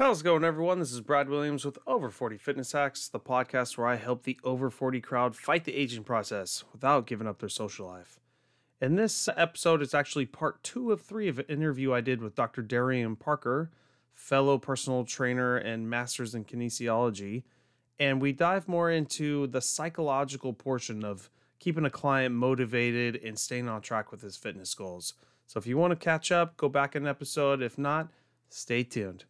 How's it going, everyone? This is Brad Williams with Over 40 Fitness Hacks, the podcast where I help the over 40 crowd fight the aging process without giving up their social life. And this episode is actually part 2 of 3 of an interview I did with Dr. Darian Parker, fellow personal trainer and master's in kinesiology. And we dive more into the psychological portion of keeping a client motivated and staying on track with his fitness goals. So if you want to catch up, go back an episode. If not, stay tuned.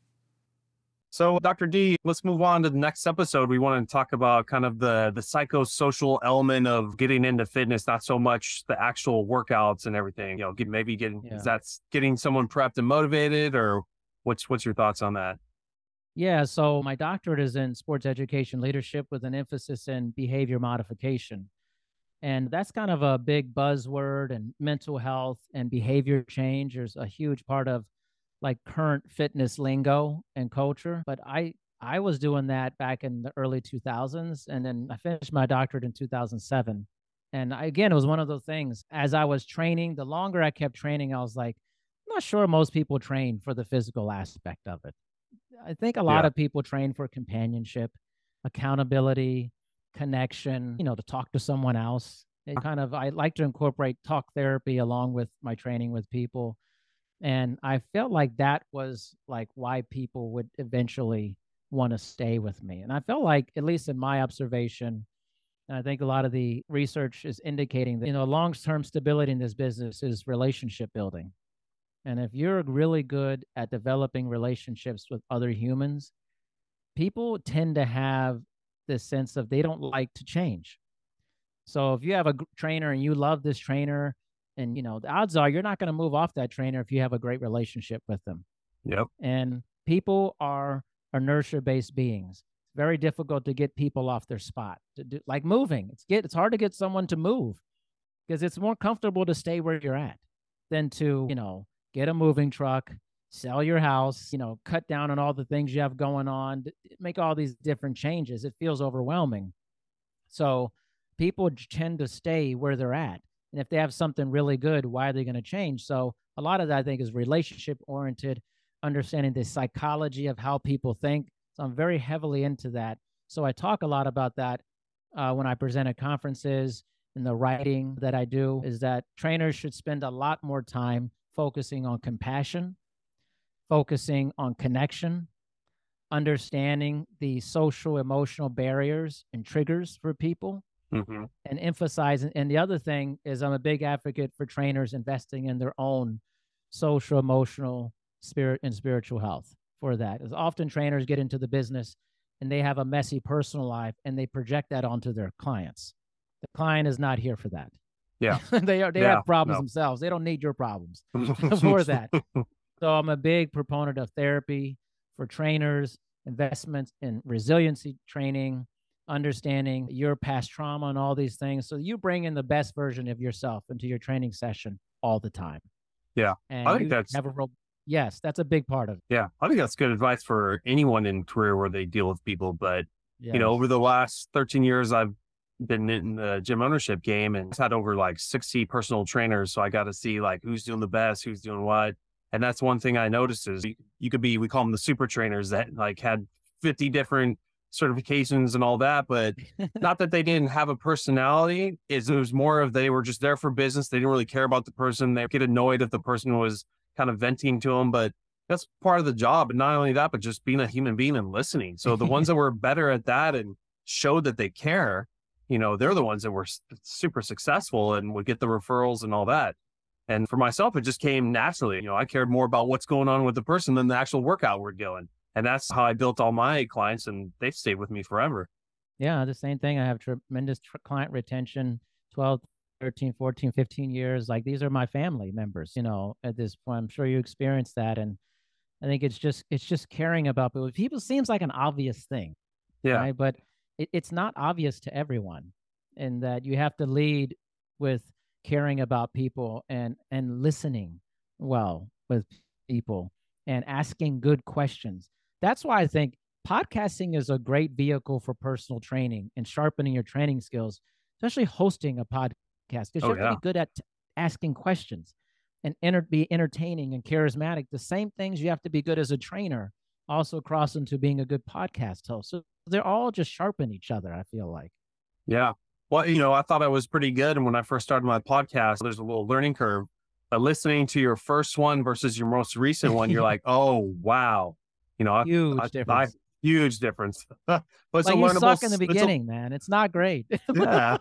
So Dr. D, let's move on to the next episode. We want to talk about kind of the psychosocial element of getting into fitness, not so much the actual workouts and everything. You know, is that getting someone prepped and motivated, or what's your thoughts on that? Yeah, so my doctorate is in sports education leadership with an emphasis in behavior modification. And that's kind of a big buzzword, and mental health and behavior change is a huge part of like current fitness lingo and culture. But I was doing that back in the early 2000s, and then I finished my doctorate in 2007. And again, it was one of those things. As I was training, the longer I kept training, I was like, I'm not sure most people train for the physical aspect of it. I think a lot of people train for companionship, accountability, connection, to talk to someone else. I like to incorporate talk therapy along with my training with people. And I felt like that was like why people would eventually want to stay with me. And I felt like, at least in my observation, and I think a lot of the research is indicating that, long-term stability in this business is relationship building. And if you're really good at developing relationships with other humans, people tend to have this sense of they don't like to change. So if you have a trainer and you love this trainer, and, the odds are you're not going to move off that trainer if you have a great relationship with them. Yep. And people are inertia-based beings. It's very difficult to get people off their spot. Like moving. It's hard to get someone to move because it's more comfortable to stay where you're at than to, get a moving truck, sell your house, cut down on all the things you have going on, make all these different changes. It feels overwhelming. So people tend to stay where they're at. And if they have something really good, why are they going to change? So a lot of that, I think, is relationship oriented, understanding the psychology of how people think. So I'm very heavily into that. So I talk a lot about that when I present at conferences, and the writing that I do is that trainers should spend a lot more time focusing on compassion, focusing on connection, understanding the social emotional barriers and triggers for people. Mm-hmm. And emphasizing. And the other thing is, I'm a big advocate for trainers investing in their own social, emotional, spiritual health for that. As often trainers get into the business and they have a messy personal life and they project that onto their clients. The client is not here for that. Yeah. They have problems themselves. They don't need your problems for that. So I'm a big proponent of therapy for trainers, investments in resiliency training, understanding your past trauma and all these things. So you bring in the best version of yourself into your training session all the time. Yeah. And I think yes, that's a big part of it. Yeah. I think that's good advice for anyone in career where they deal with people. But, Yes. over the last 13 years, I've been in the gym ownership game and had over like 60 personal trainers. So I got to see like who's doing the best, who's doing what. And that's one thing I noticed is you could be, we call them the super trainers that like had 50 different certifications and all that, but not that they didn't have a personality. It was more of they were just there for business. They didn't really care about the person. They get annoyed if the person was kind of venting to them, but that's part of the job. And not only that, but just being a human being and listening. So the ones that were better at that and showed that they care, they're the ones that were super successful and would get the referrals and all that. And for myself, it just came naturally. I cared more about what's going on with the person than the actual workout we're doing. And that's how I built all my clients, and they've stayed with me forever. Yeah, the same thing. I have tremendous client retention, 12, 13, 14, 15 years. Like these are my family members, at this point. I'm sure you experienced that. And I think it's just caring about people. People seems like an obvious thing. Yeah. Right? But it's not obvious to everyone. And that you have to lead with caring about people and listening well with people and asking good questions. That's why I think podcasting is a great vehicle for personal training and sharpening your training skills, especially hosting a podcast, because you have to be good at asking questions and be entertaining and charismatic. The same things you have to be good as a trainer also cross into being a good podcast host. So they're all just sharpen each other, I feel like. Yeah. Well, I thought I was pretty good. And when I first started my podcast, there's a little learning curve. But listening to your first one versus your most recent one, you're like, oh, wow. Huge difference. Huge difference. But it's like a you learnable, suck in the beginning, man. It's not great. Yeah.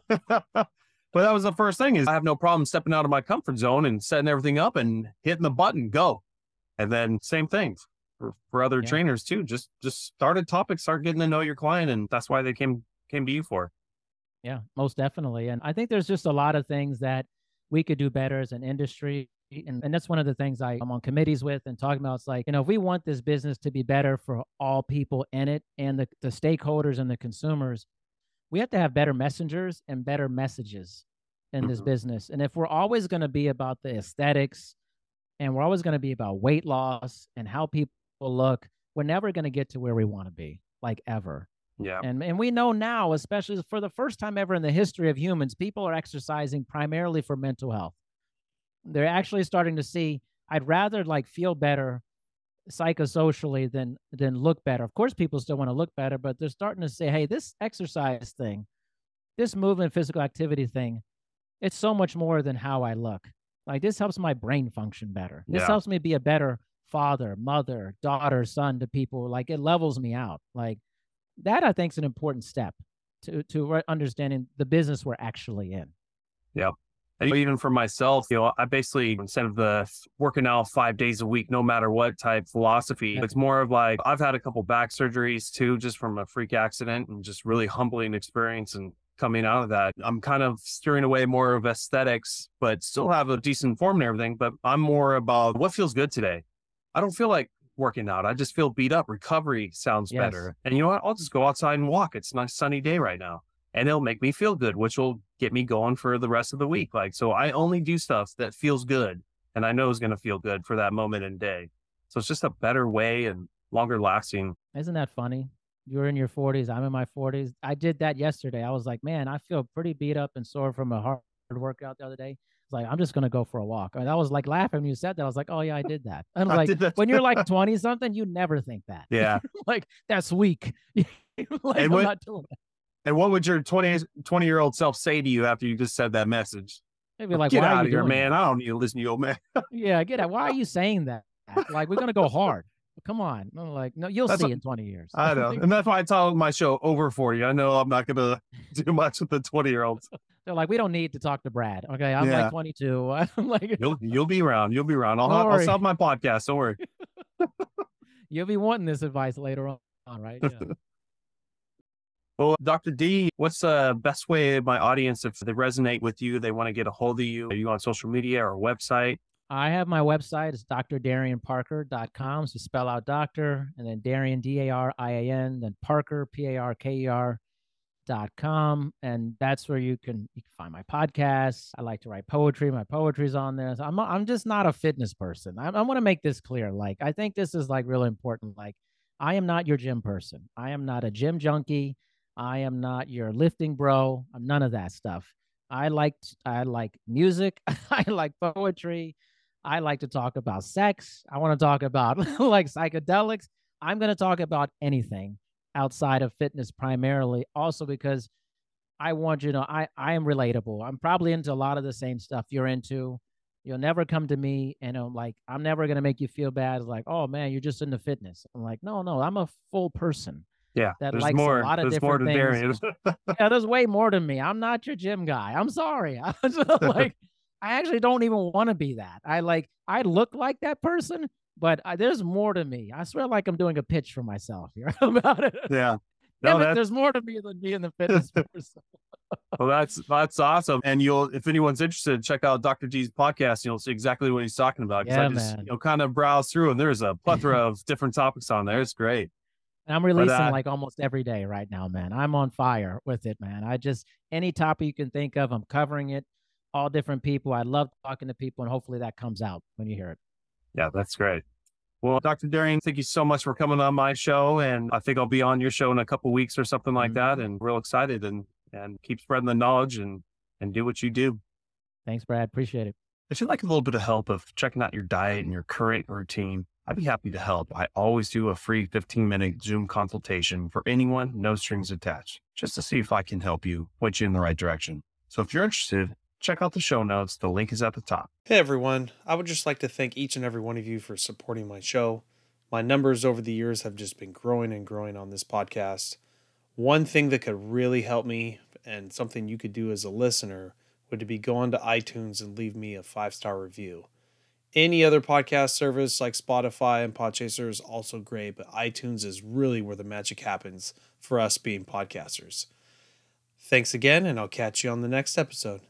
But that was the first thing is I have no problem stepping out of my comfort zone and setting everything up and hitting the button, go. And then same thing for other trainers too. Just start a topic, start getting to know your client. And that's why they came to you for. Yeah, most definitely. And I think there's just a lot of things that we could do better as an industry. And that's one of the things I'm on committees with and talking about. It's like, if we want this business to be better for all people in it and the stakeholders and the consumers, we have to have better messengers and better messages in this business. And if we're always going to be about the aesthetics and we're always going to be about weight loss and how people look, we're never going to get to where we want to be, like ever. Yeah. And we know now, especially for the first time ever in the history of humans, people are exercising primarily for mental health. They're actually starting to see, I'd rather feel better psychosocially than look better. Of course, people still want to look better, but they're starting to say, hey, this exercise thing, this movement, physical activity thing, it's so much more than how I look. Like this helps my brain function better. This helps me be a better father, mother, daughter, son to people. Like it levels me out. Like that, I think, is an important step to understanding the business we're actually in. Yeah. And even for myself, I basically, instead of the working out 5 days a week, no matter what type philosophy, it's more of like, I've had a couple back surgeries too, just from a freak accident and just really humbling experience. And coming out of that, I'm kind of steering away more of aesthetics, but still have a decent form and everything. But I'm more about what feels good today. I don't feel like working out. I just feel beat up. Recovery sounds better. And you know what? I'll just go outside and walk. It's a nice sunny day right now. And it'll make me feel good, which will get me going for the rest of the week. So I only do stuff that feels good and I know is going to feel good for that moment and day. So it's just a better way and longer lasting. Isn't that funny? You're in your 40s. I'm in my 40s. I did that yesterday. I was like, man, I feel pretty beat up and sore from a hard workout the other day. It's like, I'm just going to go for a walk. I was like laughing when you said that. I was like, oh yeah, I did that. And like, when you're like 20 something, you never think that. Yeah. Like that's weak. I'm not doing that. And what would your 20-year-old self say to you after you just said that message? Maybe like, get why out are of you here, man. that? I don't need to listen to you, old man. Yeah, get out. Why are you saying that? Like, we're going to go hard. Come on. I'm like, no, you'll see in 20 years. I know. And that's why I tell my show over 40. I know I'm not going to do much with the 20-year-olds. They're like, we don't need to talk to Brad. Okay. I'm like 22. I'm like, you'll be around. You'll be around. I'll sell my podcast. Don't worry. You'll be wanting this advice later on, right? Yeah. Well, Dr. D, what's the best way my audience, if they resonate with you, they want to get a hold of you? Are you on social media or website? I have my website. It's drdarianparker.com. So spell out doctor and then Darian, D-A-R-I-A-N, then Parker, P-A-R-K-E-R.com. And that's where you can find my podcasts. I like to write poetry. My poetry's on there. So I'm just not a fitness person. I want to make this clear. Like, I think this is like really important. Like, I am not your gym person. I am not a gym junkie. I am not your lifting bro. I'm none of that stuff. I like music. I like poetry. I like to talk about sex. I want to talk about like psychedelics. I'm going to talk about anything outside of fitness primarily, also because I want you to know I am relatable. I'm probably into a lot of the same stuff you're into. You'll never come to me and I'm never going to make you feel bad. It's like, oh man, you're just into fitness. I'm like, no, I'm a full person. Yeah, that there's likes more. A lot of there's more different to things. Yeah, there's way more to me. I'm not your gym guy. I'm sorry. I actually don't even want to be that. I look like that person, but there's more to me. I swear like I'm doing a pitch for myself here about it. Yeah. No, there's more to me than being the fitness person. Well, that's awesome. And if anyone's interested, check out Dr. G's podcast. You'll see exactly what he's talking about. Yeah, I just kind of browse through and there's a plethora of different topics on there. It's great. I'm releasing like almost every day right now, man. I'm on fire with it, man. Any topic you can think of, I'm covering it. All different people. I love talking to people, and hopefully that comes out when you hear it. Yeah, that's great. Well, Dr. Darian, thank you so much for coming on my show. And I think I'll be on your show in a couple of weeks or something like that. And real excited and keep spreading the knowledge and do what you do. Thanks, Brad. Appreciate it. If you'd like a little bit of help of checking out your diet and your current routine, I'd be happy to help. I always do a free 15-minute Zoom consultation for anyone, no strings attached, just to see if I can help you, point you in the right direction. So if you're interested, check out the show notes. The link is at the top. Hey everyone, I would just like to thank each and every one of you for supporting my show. My numbers over the years have just been growing and growing on this podcast. One thing that could really help me, and something you could do as a listener, would be go onto iTunes and leave me a 5-star review. Any other podcast service like Spotify and Podchaser is also great, but iTunes is really where the magic happens for us being podcasters. Thanks again, and I'll catch you on the next episode.